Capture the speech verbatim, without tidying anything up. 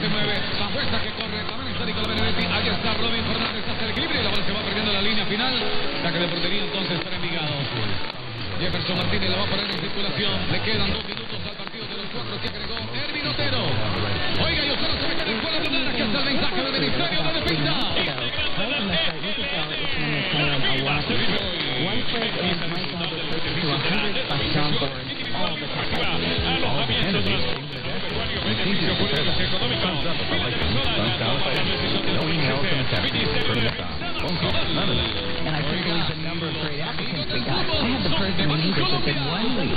se mueve. Zambuesa que corre. También está Nicolás Benedetti. Ahí está Robin Fernández hacia el equilibrio. Y la bola se va perdiendo la línea final. Saque de portería entonces para Envigado. Jefferson Martínez la va a poner en circulación. Le quedan dos minutos al partido de los cuatro que agregó Ervin Otero. Oiga, y Otero se mete en el cuadro de Lara. Aquí está el mensaje del Ministerio de Defensa. One play and my God was taken to one hundred by Sean Bourne all the time. No emails and attachments. Phone call. None of that. And I can't believe the number of great applicants we got. I had the person we needed within one week.